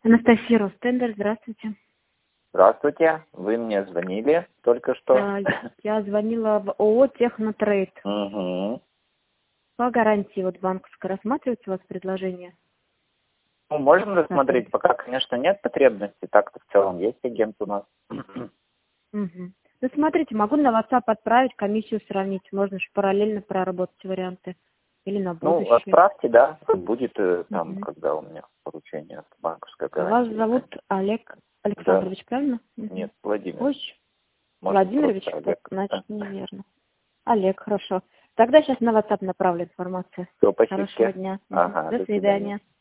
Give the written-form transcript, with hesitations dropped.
Анастасия Ростендер, здравствуйте. Здравствуйте, вы мне звонили только что. Я звонила в ООО «Технотрейд». Угу. По гарантии вот банковской рассматривается у вас предложение? Ну, можем рассмотреть, пока, конечно, нет потребности, так-то в целом есть агент у нас. Угу. Ну, смотрите, могу на WhatsApp отправить, комиссию сравнить, можно же параллельно проработать варианты. Или на будущее. Ну, отправьте, да, будет там, когда у меня поручение от банковской гарантии. Вас зовут Олег Александрович, Да. правильно? Нет, Владимир. Ой, Можно Владимирович, просто Олег. значит, неверно. Олег, хорошо. Тогда сейчас на WhatsApp направлю информацию. Все, спасибо. Хорошего дня. Ага, До свидания.